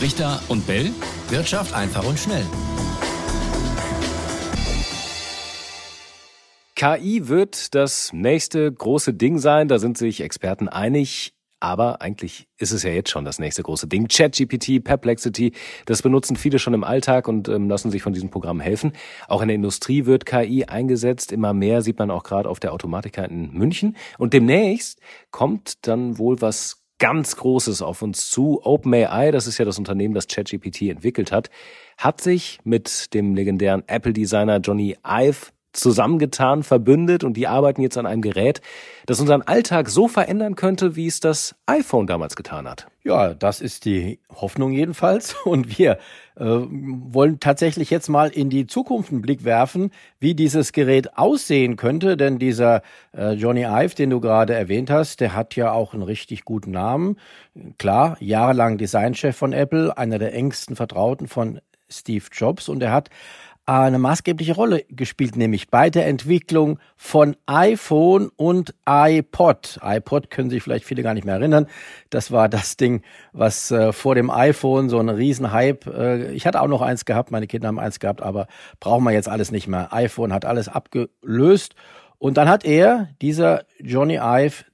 Richter und Bell. Wirtschaft einfach und schnell. KI wird das nächste große Ding sein, da sind sich Experten einig. Aber eigentlich ist es ja jetzt schon das nächste große Ding. ChatGPT, Perplexity, das benutzen viele schon im Alltag und lassen sich von diesem Programm helfen. Auch in der Industrie wird KI eingesetzt. Immer mehr sieht man auch gerade auf der Automatica in München. Und demnächst kommt dann wohl was ganz Großes auf uns zu. OpenAI, das ist ja das Unternehmen, das ChatGPT entwickelt hat sich mit dem legendären Apple-Designer Johnny Ive zusammengetan, verbündet und die arbeiten jetzt an einem Gerät, das unseren Alltag so verändern könnte, wie es das iPhone damals getan hat. Ja, das ist die Hoffnung jedenfalls. Und wir wollen tatsächlich jetzt mal in die Zukunft einen Blick werfen, wie dieses Gerät aussehen könnte. Denn dieser Johnny Ive, den du gerade erwähnt hast, der hat ja auch einen richtig guten Namen. Klar, jahrelang Designchef von Apple, einer der engsten Vertrauten von Steve Jobs. Und er hat eine maßgebliche Rolle gespielt, nämlich bei der Entwicklung von iPhone und iPod. iPod können sich vielleicht viele gar nicht mehr erinnern. Das war das Ding, was vor dem iPhone so ein Riesenhype, ich hatte auch noch eins gehabt, meine Kinder haben eins gehabt, aber brauchen wir jetzt alles nicht mehr. iPhone hat alles abgelöst und dann hat dieser Johnny Ive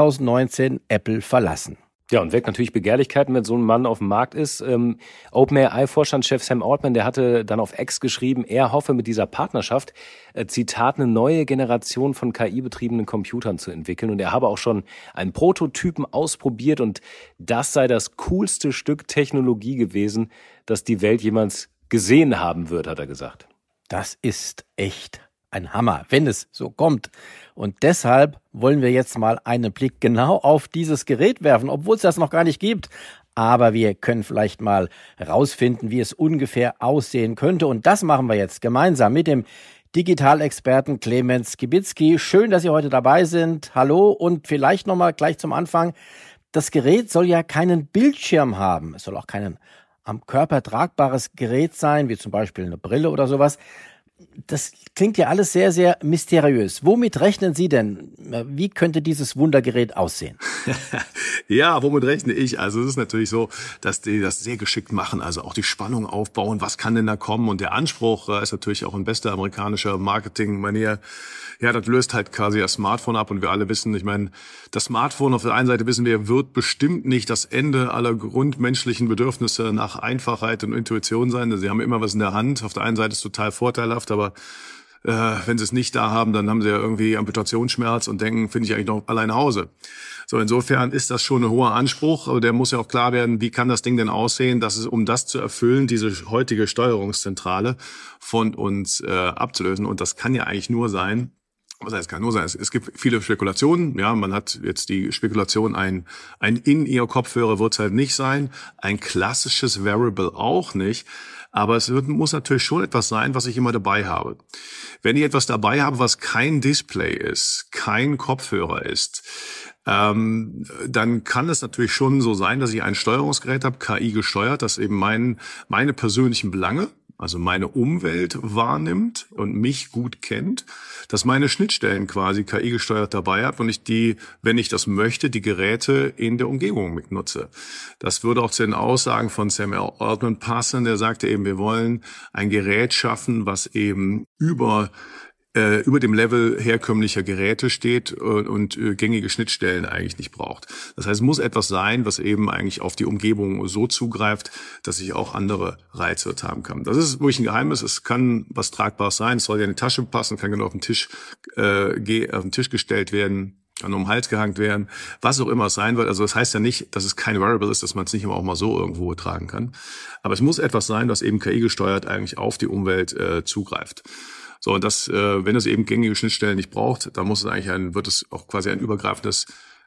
2019 Apple verlassen. Ja, und weckt natürlich Begehrlichkeiten, wenn so ein Mann auf dem Markt ist. OpenAI-Vorstandschef Sam Altman, der hatte dann auf X geschrieben, er hoffe mit dieser Partnerschaft, Zitat, eine neue Generation von KI-betriebenen Computern zu entwickeln. Und er habe auch schon einen Prototypen ausprobiert und das sei das coolste Stück Technologie gewesen, das die Welt jemals gesehen haben wird, hat er gesagt. Das ist echt ein Hammer, wenn es so kommt. Und deshalb wollen wir jetzt mal einen Blick genau auf dieses Gerät werfen, obwohl es das noch gar nicht gibt. Aber wir können vielleicht mal rausfinden, wie es ungefähr aussehen könnte. Und das machen wir jetzt gemeinsam mit dem Digitalexperten Clemens Skibitzky. Schön, dass Sie heute dabei sind. Hallo und vielleicht nochmal gleich zum Anfang. Das Gerät soll ja keinen Bildschirm haben. Es soll auch kein am Körper tragbares Gerät sein, wie zum Beispiel eine Brille oder sowas. Das klingt ja alles sehr, sehr mysteriös. Womit rechnen Sie denn? Wie könnte dieses Wundergerät aussehen? Ja, womit rechne ich? Also es ist natürlich so, dass die das sehr geschickt machen, also auch die Spannung aufbauen, was kann denn da kommen? Und der Anspruch ist natürlich auch in bester amerikanischer Marketingmanier. Ja, das löst halt quasi das Smartphone ab und wir alle wissen, ich meine, das Smartphone auf der einen Seite wissen wir, wird bestimmt nicht das Ende aller grundmenschlichen Bedürfnisse nach Einfachheit und Intuition sein. Sie haben immer was in der Hand. Auf der einen Seite ist es total vorteilhaft, aber wenn sie es nicht da haben, dann haben sie ja irgendwie Amputationsschmerz und denken, finde ich eigentlich noch allein nach Hause. So, insofern ist das schon ein hoher Anspruch, aber der muss ja auch klar werden, wie kann das Ding denn aussehen, dass es, um das zu erfüllen, diese heutige Steuerungszentrale von uns abzulösen. Und das kann ja eigentlich nur sein, was heißt, kann nur sein, es gibt viele Spekulationen, ja, man hat jetzt die Spekulation, ein In-Ear-Kopfhörer wird es halt nicht sein, ein klassisches Wearable auch nicht, aber es muss natürlich schon etwas sein, was ich immer dabei habe. Wenn ich etwas dabei habe, was kein Display ist, kein Kopfhörer ist, dann kann es natürlich schon so sein, dass ich ein Steuerungsgerät habe, KI gesteuert, das eben meine persönlichen Belange, also meine Umwelt wahrnimmt und mich gut kennt, dass meine Schnittstellen quasi KI gesteuert dabei habe und ich die, wenn ich das möchte, die Geräte in der Umgebung mitnutze. Das würde auch zu den Aussagen von Sam Altman passen, der sagte eben, wir wollen ein Gerät schaffen, was eben über dem Level herkömmlicher Geräte steht und gängige Schnittstellen eigentlich nicht braucht. Das heißt, es muss etwas sein, was eben eigentlich auf die Umgebung so zugreift, dass ich auch andere Reize dort haben kann. Das ist wirklich ein Geheimnis. Es kann was Tragbares sein. Es soll ja in die Tasche passen, kann genau auf den Tisch gestellt werden, kann um den Hals gehangen werden, was auch immer es sein wird. Also das heißt ja nicht, dass es kein Wearable ist, dass man es nicht immer auch mal so irgendwo tragen kann. Aber es muss etwas sein, was eben KI gesteuert eigentlich auf die Umwelt zugreift. So, und das, wenn es eben gängige Schnittstellen nicht braucht, dann wird es auch quasi ein übergreifendes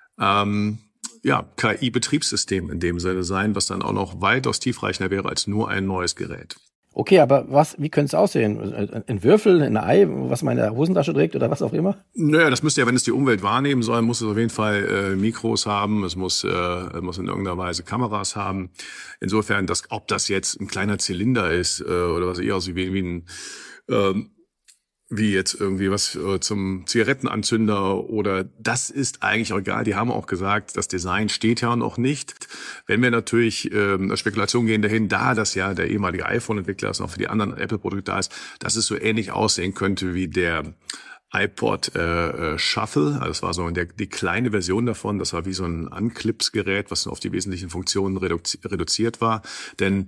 KI-Betriebssystem in dem Sinne sein, was dann auch noch weitaus tiefreichender wäre als nur ein neues Gerät. Okay, aber wie könnte es aussehen? Ein Würfel, ein Ei, was man in der Hosentasche trägt oder was auch immer? Naja, das müsste ja, wenn es die Umwelt wahrnehmen soll, muss es auf jeden Fall Mikros haben, es muss in irgendeiner Weise Kameras haben. Insofern, ob das jetzt ein kleiner Zylinder ist oder was eher aussieht wie wie jetzt irgendwie was zum Zigarettenanzünder oder das ist eigentlich auch egal. Die haben auch gesagt, das Design steht ja noch nicht. Wenn wir natürlich Spekulationen gehen dahin, da das ja der ehemalige iPhone-Entwickler ist, noch für die anderen Apple-Produkte da ist, dass es so ähnlich aussehen könnte wie der iPod Shuffle, also das war so die kleine Version davon, das war wie so ein Anklips-Gerät, was nur auf die wesentlichen Funktionen reduziert war, denn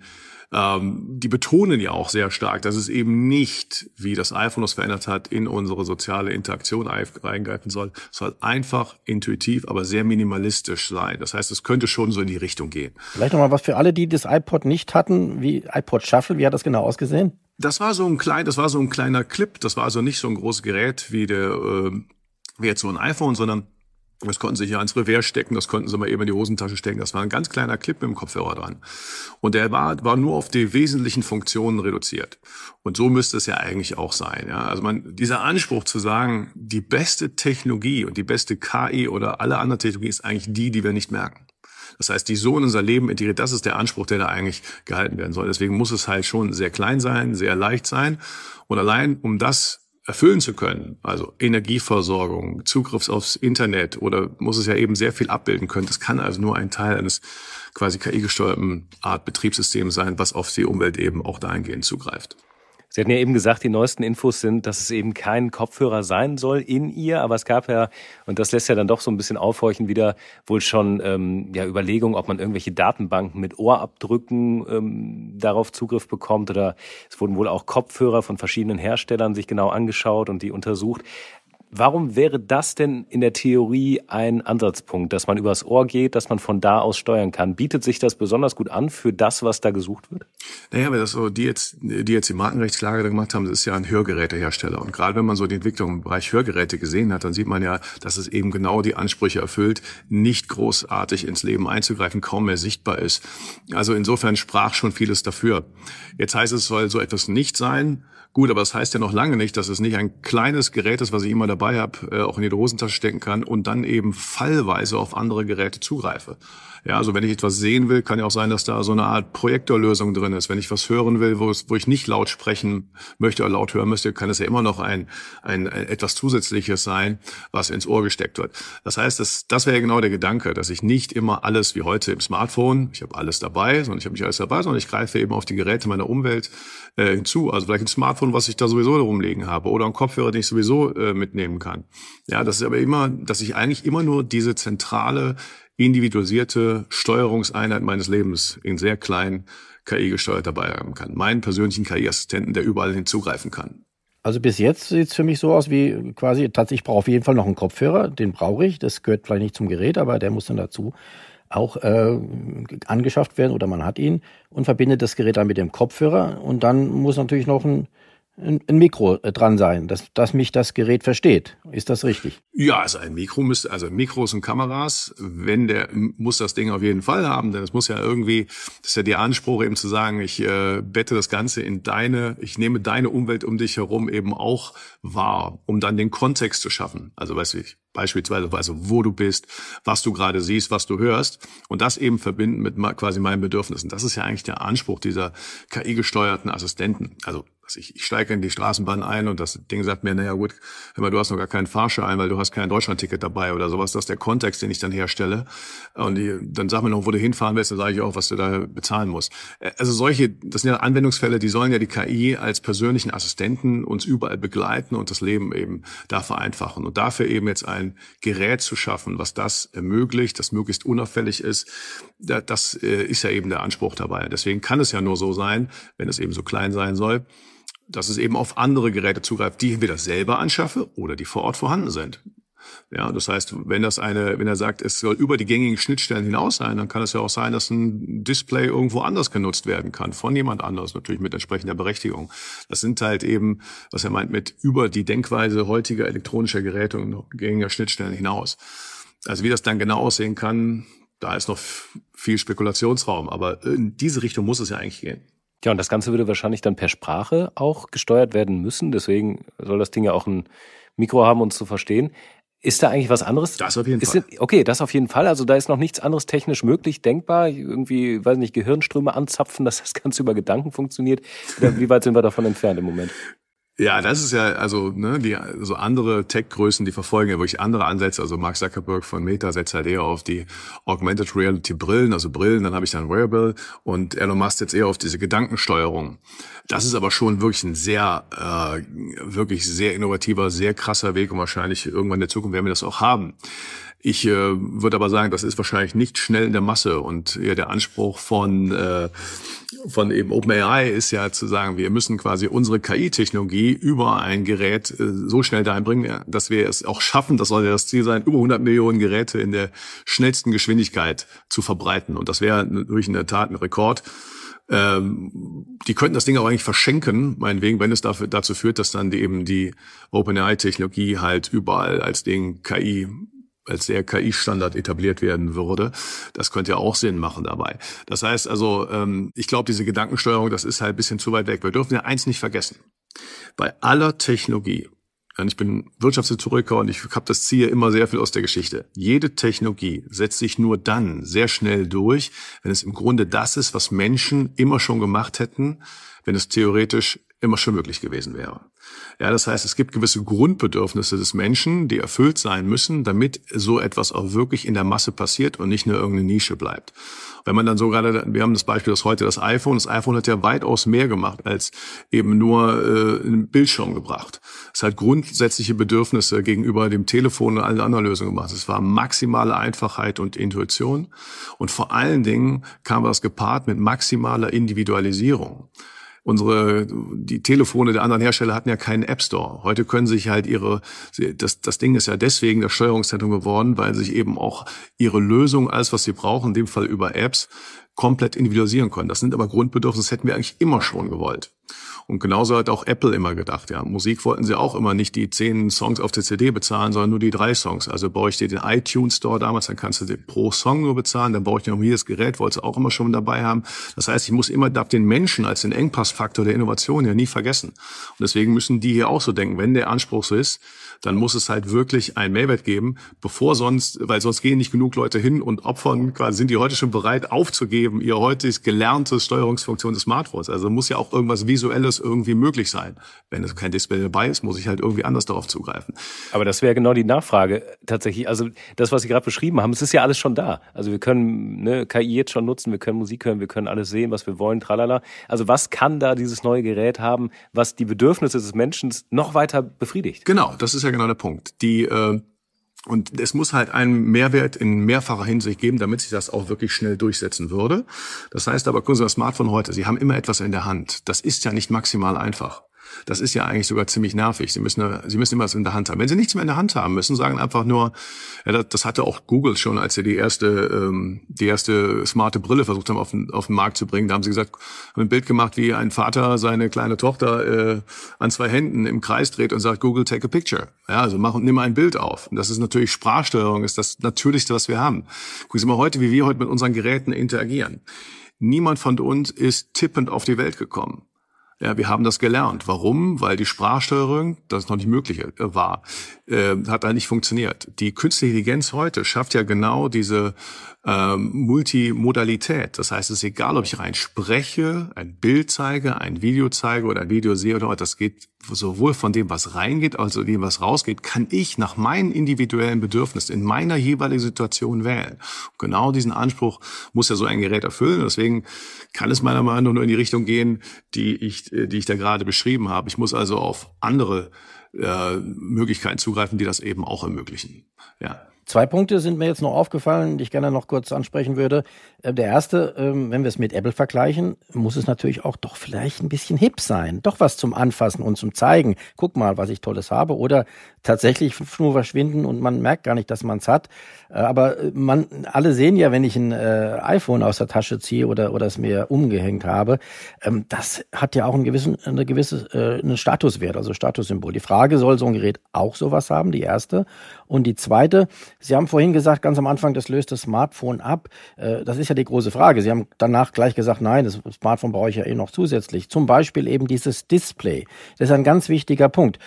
die betonen ja auch sehr stark, dass es eben nicht, wie das iPhone das verändert hat, in unsere soziale Interaktion eingreifen soll. Es soll einfach intuitiv, aber sehr minimalistisch sein. Das heißt, es könnte schon so in die Richtung gehen. Vielleicht nochmal was für alle, die das iPod nicht hatten, wie iPod Shuffle, wie hat das genau ausgesehen? Das war so ein kleiner Clip. Das war also nicht so ein großes Gerät wie jetzt so ein iPhone, sondern das konnten sie hier ins Revers stecken, das konnten sie mal eben in die Hosentasche stecken. Das war ein ganz kleiner Clip mit dem Kopfhörer dran. Und der war nur auf die wesentlichen Funktionen reduziert. Und so müsste es ja eigentlich auch sein. Ja? Also dieser Anspruch zu sagen, die beste Technologie und die beste KI oder alle anderen Technologie ist eigentlich die wir nicht merken. Das heißt, die so in unser Leben integriert, das ist der Anspruch, der da eigentlich gehalten werden soll. Deswegen muss es halt schon sehr klein sein, sehr leicht sein. Und allein um das erfüllen zu können, also Energieversorgung, Zugriff aufs Internet oder muss es ja eben sehr viel abbilden können. Das kann also nur ein Teil eines quasi KI-gesteuerten Art Betriebssystems sein, was auf die Umwelt eben auch dahingehend zugreift. Sie hatten ja eben gesagt, die neuesten Infos sind, dass es eben kein Kopfhörer sein soll in ihr, aber es gab ja, und das lässt ja dann doch so ein bisschen aufhorchen, wieder wohl schon Überlegungen, ob man irgendwelche Datenbanken mit Ohrabdrücken darauf Zugriff bekommt, oder es wurden wohl auch Kopfhörer von verschiedenen Herstellern sich genau angeschaut und die untersucht. Warum wäre das denn in der Theorie ein Ansatzpunkt, dass man übers Ohr geht, dass man von da aus steuern kann? Bietet sich das besonders gut an für das, was da gesucht wird? Naja, aber das so, die jetzt die Markenrechtsklage gemacht haben, das ist ja ein Hörgerätehersteller. Und gerade wenn man so die Entwicklung im Bereich Hörgeräte gesehen hat, dann sieht man ja, dass es eben genau die Ansprüche erfüllt, nicht großartig ins Leben einzugreifen, kaum mehr sichtbar ist. Also insofern sprach schon vieles dafür. Jetzt heißt es, soll so etwas nicht sein. Gut, aber das heißt ja noch lange nicht, dass es nicht ein kleines Gerät ist, was ich immer dabei habe, auch in die Hosentasche stecken kann und dann eben fallweise auf andere Geräte zugreife. Ja, also wenn ich etwas sehen will, kann ja auch sein, dass da so eine Art Projektorlösung drin ist. Wenn ich was hören will, wo ich nicht laut sprechen möchte oder laut hören müsste, kann es ja immer noch ein etwas Zusätzliches sein, was ins Ohr gesteckt wird. Das heißt, das wäre ja genau der Gedanke, dass ich nicht immer alles wie heute im Smartphone, ich habe alles dabei, sondern ich habe nicht alles dabei, sondern ich greife eben auf die Geräte meiner Umwelt hinzu. Also vielleicht ein Smartphone, was ich da sowieso rumliegen habe oder ein Kopfhörer, den ich sowieso mitnehmen kann. Ja, das ist aber immer, dass ich eigentlich immer nur diese zentrale individualisierte Steuerungseinheit meines Lebens in sehr klein KI gesteuert dabei haben kann. Meinen persönlichen KI-Assistenten, der überall hinzugreifen kann. Also bis jetzt sieht es für mich so aus wie quasi, tatsächlich, ich brauche auf jeden Fall noch einen Kopfhörer, den brauche ich. Das gehört vielleicht nicht zum Gerät, aber der muss dann dazu auch angeschafft werden oder man hat ihn und verbindet das Gerät dann mit dem Kopfhörer und dann muss natürlich noch ein Mikro dran sein, dass mich das Gerät versteht. Ist das richtig? Ja, also Mikros und Kameras, muss das Ding auf jeden Fall haben, denn es muss ja irgendwie, das ist ja der Anspruch eben zu sagen, ich bette das Ganze ich nehme deine Umwelt um dich herum eben auch wahr, um dann den Kontext zu schaffen. Also beispielsweise, wo du bist, was du gerade siehst, was du hörst und das eben verbinden mit quasi meinen Bedürfnissen. Das ist ja eigentlich der Anspruch dieser KI-gesteuerten Assistenten. Also ich steige in die Straßenbahn ein und das Ding sagt mir, naja gut, du hast noch gar keinen Fahrschein, weil du hast kein Deutschlandticket dabei oder sowas. Das ist der Kontext, den ich dann herstelle. Und dann sag mir noch, wo du hinfahren willst, dann sage ich auch, was du da bezahlen musst. Also das sind ja Anwendungsfälle, die sollen ja die KI als persönlichen Assistenten uns überall begleiten und das Leben eben da vereinfachen. Und dafür eben jetzt ein Gerät zu schaffen, was das ermöglicht, das möglichst unauffällig ist, das ist ja eben der Anspruch dabei. Deswegen kann es ja nur so sein, wenn es eben so klein sein soll, dass es eben auf andere Geräte zugreift, die ich entweder selber anschaffe oder die vor Ort vorhanden sind. Ja, das heißt, wenn er sagt, es soll über die gängigen Schnittstellen hinaus sein, dann kann es ja auch sein, dass ein Display irgendwo anders genutzt werden kann, von jemand anders, natürlich mit entsprechender Berechtigung. Das sind halt eben, was er meint, mit über die Denkweise heutiger elektronischer Geräte und gängiger Schnittstellen hinaus. Also wie das dann genau aussehen kann, da ist noch viel Spekulationsraum, aber in diese Richtung muss es ja eigentlich gehen. Ja, und das Ganze würde wahrscheinlich dann per Sprache auch gesteuert werden müssen. Deswegen soll das Ding ja auch ein Mikro haben, uns zu verstehen. Ist da eigentlich was anderes? Das auf jeden Fall. Okay, das auf jeden Fall. Also da ist noch nichts anderes technisch möglich, denkbar. Irgendwie, weiß nicht, Gehirnströme anzapfen, dass das Ganze über Gedanken funktioniert. Wie weit sind wir davon entfernt im Moment? Ja, das ist ja, also so andere Tech-Größen, die verfolgen ja wirklich andere Ansätze. Also Mark Zuckerberg von Meta setzt halt eher auf die Augmented Reality Brillen, also Brillen, dann habe ich dann Wearable, und Elon Musk jetzt eher auf diese Gedankensteuerung. Das ist aber schon wirklich ein wirklich sehr innovativer, sehr krasser Weg, und wahrscheinlich irgendwann in der Zukunft werden wir das auch haben. Ich würde aber sagen, das ist wahrscheinlich nicht schnell in der Masse, und ja, der Anspruch von eben OpenAI ist ja zu sagen, wir müssen quasi unsere KI-Technologie über ein Gerät so schnell dahin bringen, dass wir es auch schaffen, das soll ja das Ziel sein, über 100 Millionen Geräte in der schnellsten Geschwindigkeit zu verbreiten. Und das wäre durch in der Tat ein Rekord. Die könnten das Ding auch eigentlich verschenken, meinetwegen, wenn es dazu führt, dass dann die OpenAI-Technologie halt überall als der KI-Standard etabliert werden würde. Das könnte ja auch Sinn machen dabei. Das heißt also, ich glaube, diese Gedankensteuerung, das ist halt ein bisschen zu weit weg. Wir dürfen ja eins nicht vergessen. Bei aller Technologie, und ich bin Wirtschaftshistoriker und ich habe das Ziel immer sehr viel aus der Geschichte. Jede Technologie setzt sich nur dann sehr schnell durch, wenn es im Grunde das ist, was Menschen immer schon gemacht hätten, wenn es theoretisch immer schon möglich gewesen wäre. Ja, das heißt, es gibt gewisse Grundbedürfnisse des Menschen, die erfüllt sein müssen, damit so etwas auch wirklich in der Masse passiert und nicht nur irgendeine Nische bleibt. Wenn man dann so gerade, wir haben das Beispiel, das iPhone hat ja weitaus mehr gemacht, als eben nur einen Bildschirm gebracht. Es hat grundsätzliche Bedürfnisse gegenüber dem Telefon und allen anderen Lösungen gemacht. Es war maximale Einfachheit und Intuition, und vor allen Dingen kam das gepaart mit maximaler Individualisierung. Die Telefone der anderen Hersteller hatten ja keinen App Store. Heute können sich halt das Ding ist ja deswegen das Steuerungszentrum geworden, weil sich eben auch ihre Lösung, alles was sie brauchen, in dem Fall über Apps, komplett individualisieren können. Das sind aber Grundbedürfnisse, das hätten wir eigentlich immer schon gewollt. Und genauso hat auch Apple immer gedacht, ja. Musik wollten sie auch immer nicht die 10 Songs auf der CD bezahlen, sondern nur die 3 Songs. Also baue ich dir den iTunes Store damals, dann kannst du den pro Song nur bezahlen, dann baue ich dir noch hier das Gerät, wollte sie auch immer schon dabei haben. Das heißt, darf den Menschen als den Engpassfaktor der Innovation ja nie vergessen. Und deswegen müssen die hier auch so denken, wenn der Anspruch so ist, dann muss es halt wirklich einen Mehrwert geben, weil sonst gehen nicht genug Leute hin und opfern, quasi sind die heute schon bereit aufzugeben, ihr heute gelernte Steuerungsfunktion des Smartphones. Also muss ja auch irgendwas Visuelles irgendwie möglich sein. Wenn es kein Display dabei ist, muss ich halt irgendwie anders darauf zugreifen. Aber das wäre genau die Nachfrage tatsächlich. Also das, was Sie gerade beschrieben haben, es ist ja alles schon da. Also wir können KI jetzt schon nutzen, wir können Musik hören, wir können alles sehen, was wir wollen, tralala. Also was kann da dieses neue Gerät haben, was die Bedürfnisse des Menschen noch weiter befriedigt? Genau, das ist ja genau der Punkt. Und es muss halt einen Mehrwert in mehrfacher Hinsicht geben, damit sich das auch wirklich schnell durchsetzen würde. Das heißt aber, gucken Sie das Smartphone heute, Sie haben immer etwas in der Hand. Das ist ja nicht maximal einfach. Das ist ja eigentlich sogar ziemlich nervig. Sie müssen immer was in der Hand haben. Wenn Sie nichts mehr in der Hand haben müssen, sagen einfach nur, ja, das hatte auch Google schon, als sie die erste smarte Brille versucht haben, auf den Markt zu bringen. Da haben sie gesagt, haben ein Bild gemacht, wie ein Vater seine kleine Tochter an 2 Händen im Kreis dreht und sagt, Google, take a picture. Ja, also nimm ein Bild auf. Und das ist natürlich Sprachsteuerung, ist das Natürlichste, was wir haben. Gucken Sie mal heute, wie wir heute mit unseren Geräten interagieren. Niemand von uns ist tippend auf die Welt gekommen. Ja, wir haben das gelernt. Warum? Weil die Sprachsteuerung, das noch nicht möglich war, hat da nicht funktioniert. Die künstliche Intelligenz heute schafft ja genau diese Multimodalität. Das heißt, es ist egal, ob ich rein spreche, ein Bild zeige, ein Video zeige oder ein Video sehe oder das geht sowohl von dem, was reingeht, als auch dem, was rausgeht, kann ich nach meinen individuellen Bedürfnissen in meiner jeweiligen Situation wählen. Und genau diesen Anspruch muss ja so ein Gerät erfüllen. Deswegen kann es meiner Meinung nach nur in die Richtung gehen, die ich da gerade beschrieben habe. Ich muss also auf andere Möglichkeiten zugreifen, die das eben auch ermöglichen. Ja. 2 Punkte sind mir jetzt noch aufgefallen, die ich gerne noch kurz ansprechen würde. Der erste, wenn wir es mit Apple vergleichen, muss es natürlich auch doch vielleicht ein bisschen hip sein. Doch was zum Anfassen und zum Zeigen. Guck mal, was ich Tolles habe. Oder tatsächlich nur verschwinden und man merkt gar nicht, dass man es hat. Aber alle sehen ja, wenn ich ein iPhone aus der Tasche ziehe oder es mir umgehängt habe, das hat ja auch einen Statuswert, also Statussymbol. Die Frage, soll so ein Gerät auch sowas haben, die erste. Und die zweite, Sie haben vorhin gesagt, ganz am Anfang, das löst das Smartphone ab. Das ist ja die große Frage. Sie haben danach gleich gesagt, nein, das Smartphone brauche ich ja noch zusätzlich. Zum Beispiel eben dieses Display. Das ist ein ganz wichtiger Punkt.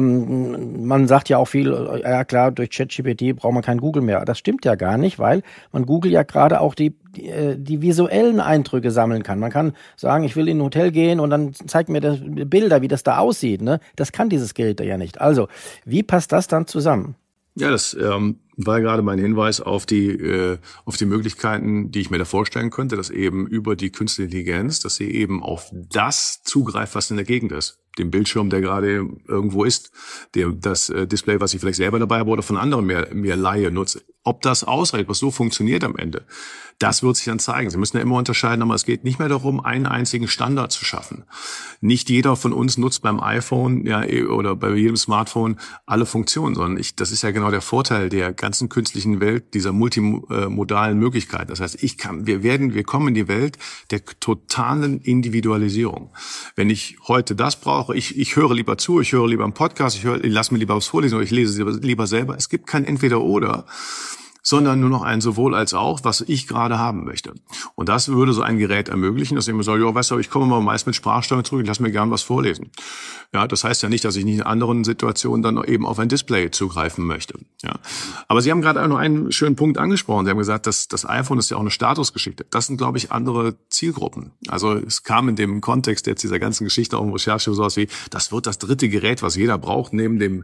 Man sagt ja auch viel, ja klar, durch ChatGPT braucht man kein Google mehr. Das stimmt ja gar nicht, weil man Google ja gerade auch die visuellen Eindrücke sammeln kann. Man kann sagen, ich will in ein Hotel gehen und dann zeigt mir das Bilder, wie das da aussieht. Ne? Das kann dieses Gerät ja nicht. Also, wie passt das dann zusammen? Ja, das war gerade mein Hinweis auf die Möglichkeiten, die ich mir da vorstellen könnte, dass eben über die Künstliche Intelligenz, dass sie eben auf das zugreift, was in der Gegend ist. Den Bildschirm, der gerade irgendwo ist, das Display, was ich vielleicht selber dabei habe oder von anderen mehr leihe, nutze. Ob das ausreicht, was so funktioniert am Ende, das wird sich dann zeigen. Sie müssen ja immer unterscheiden, aber es geht nicht mehr darum, einen einzigen Standard zu schaffen. Nicht jeder von uns nutzt beim iPhone oder bei jedem Smartphone alle Funktionen, sondern das ist ja genau der Vorteil der ganzen künstlichen Welt, dieser multimodalen Möglichkeiten. Das heißt, wir kommen in die Welt der totalen Individualisierung. Wenn ich heute das brauche, ich höre lieber zu, ich höre lieber einen Podcast, ich lasse mir lieber was vorlesen oder ich lese lieber selber. Es gibt kein Entweder-Oder, sondern nur noch ein sowohl als auch, was ich gerade haben möchte. Und das würde so ein Gerät ermöglichen, dass ich mir sage, weißt du, ich komme mal meist mit Sprachsteuerung zurück, ich lasse mir gern was vorlesen. Ja, das heißt ja nicht, dass ich nicht in anderen Situationen dann eben auf ein Display zugreifen möchte. Ja. Aber Sie haben gerade auch noch einen schönen Punkt angesprochen. Sie haben gesagt, dass das iPhone ist ja auch eine Statusgeschichte. Das sind, glaube ich, andere Zielgruppen. Also es kam in dem Kontext jetzt dieser ganzen Geschichte auch in Recherche sowas wie, das wird das dritte Gerät, was jeder braucht, neben dem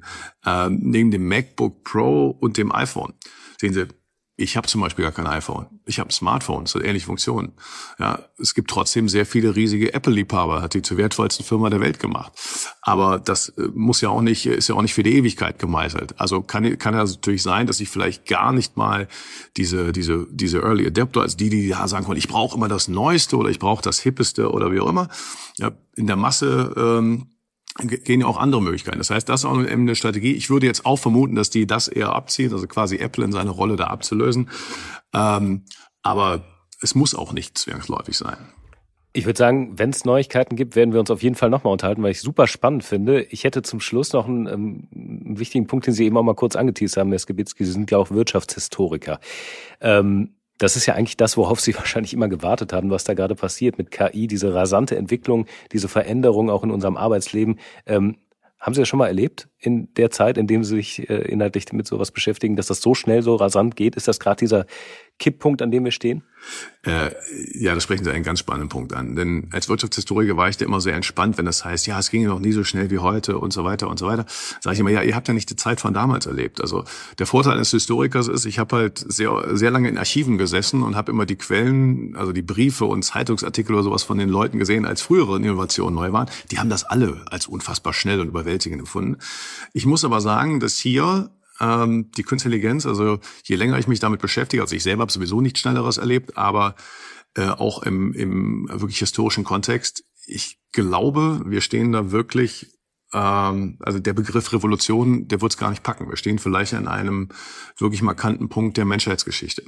MacBook Pro und dem iPhone. Sehen Sie, ich habe zum Beispiel gar kein iPhone. Ich habe ein Smartphone, das hat ähnliche Funktionen. Ja, es gibt trotzdem sehr viele riesige Apple-Liebhaber, hat die zur wertvollsten Firma der Welt gemacht. Aber das ist ja auch nicht für die Ewigkeit gemeißelt. Also kann ja natürlich sein, dass ich vielleicht gar nicht mal diese Early Adapter, also die sagen können, ich brauche immer das Neueste oder ich brauche das Hippeste oder wie auch immer. Ja, in der Masse gehen ja auch andere Möglichkeiten. Das heißt, das ist auch eine Strategie. Ich würde jetzt auch vermuten, dass die das eher abziehen, also quasi Apple in seine Rolle da abzulösen. Aber es muss auch nicht zwangsläufig sein. Ich würde sagen, wenn es Neuigkeiten gibt, werden wir uns auf jeden Fall nochmal unterhalten, weil ich es super spannend finde. Ich hätte zum Schluss noch einen wichtigen Punkt, den Sie eben auch mal kurz angeteast haben, Herr Skibitzky. Sie sind ja auch Wirtschaftshistoriker. Das ist ja eigentlich das, worauf Sie wahrscheinlich immer gewartet haben, was da gerade passiert mit KI, diese rasante Entwicklung, diese Veränderung auch in unserem Arbeitsleben. Haben Sie das schon mal erlebt in der Zeit, in dem Sie sich inhaltlich mit sowas beschäftigen, dass das so schnell, so rasant geht? Ist das gerade dieser Kipppunkt, an dem wir stehen? Ja, da sprechen Sie einen ganz spannenden Punkt an. Denn als Wirtschaftshistoriker war ich da immer sehr entspannt, wenn das heißt, ja, es ging ja noch nie so schnell wie heute und so weiter und so weiter. Sage ich immer, ja, ihr habt ja nicht die Zeit von damals erlebt. Also der Vorteil eines Historikers ist, ich habe halt sehr, sehr lange in Archiven gesessen und habe immer die Quellen, also die Briefe und Zeitungsartikel oder sowas von den Leuten gesehen, als frühere Innovationen neu waren. Die haben das alle als unfassbar schnell und überwältigend empfunden. Ich muss aber sagen, dass hier die Künstliche Intelligenz, also je länger ich mich damit beschäftige, also ich selber habe sowieso nichts Schnelleres erlebt, aber auch im wirklich historischen Kontext, ich glaube, wir stehen da wirklich, also der Begriff Revolution, der wird es gar nicht packen. Wir stehen vielleicht an einem wirklich markanten Punkt der Menschheitsgeschichte.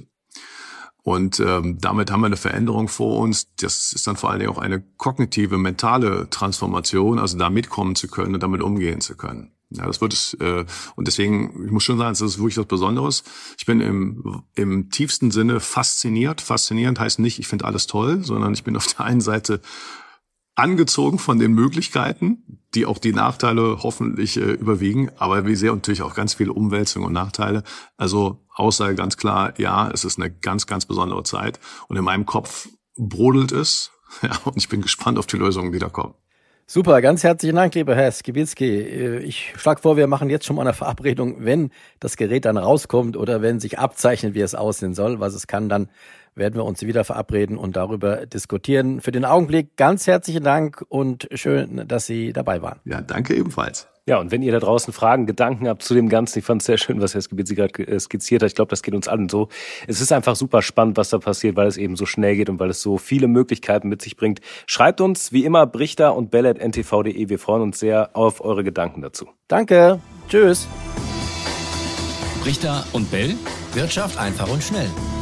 Und damit haben wir eine Veränderung vor uns. Das ist dann vor allen Dingen auch eine kognitive, mentale Transformation, also da mitkommen zu können und damit umgehen zu können. Ja, das wird es, und deswegen, ich muss schon sagen, das ist wirklich was Besonderes. Ich bin im tiefsten Sinne fasziniert. Faszinierend heißt nicht, ich finde alles toll, sondern ich bin auf der einen Seite angezogen von den Möglichkeiten, die auch die Nachteile hoffentlich überwiegen, aber wie sehr natürlich auch ganz viele Umwälzungen und Nachteile. Also Aussage ganz klar, ja, es ist eine ganz, ganz besondere Zeit und in meinem Kopf brodelt es, ja, und ich bin gespannt auf die Lösungen, die da kommen. Super, ganz herzlichen Dank, lieber Herr Skibitzky. Ich schlage vor, wir machen jetzt schon mal eine Verabredung, wenn das Gerät dann rauskommt oder wenn sich abzeichnet, wie es aussehen soll, was es kann, dann werden wir uns wieder verabreden und darüber diskutieren. Für den Augenblick ganz herzlichen Dank und schön, dass Sie dabei waren. Ja, danke ebenfalls. Ja, und wenn ihr da draußen Fragen, Gedanken habt zu dem Ganzen, ich fand es sehr schön, was Herr Skibitzky gerade skizziert hat. Ich glaube, das geht uns allen so. Es ist einfach super spannend, was da passiert, weil es eben so schnell geht und weil es so viele Möglichkeiten mit sich bringt. Schreibt uns, wie immer, brichter@ntv.de. Wir freuen uns sehr auf eure Gedanken dazu. Danke. Tschüss. Brichter und Bell. Wirtschaft einfach und schnell.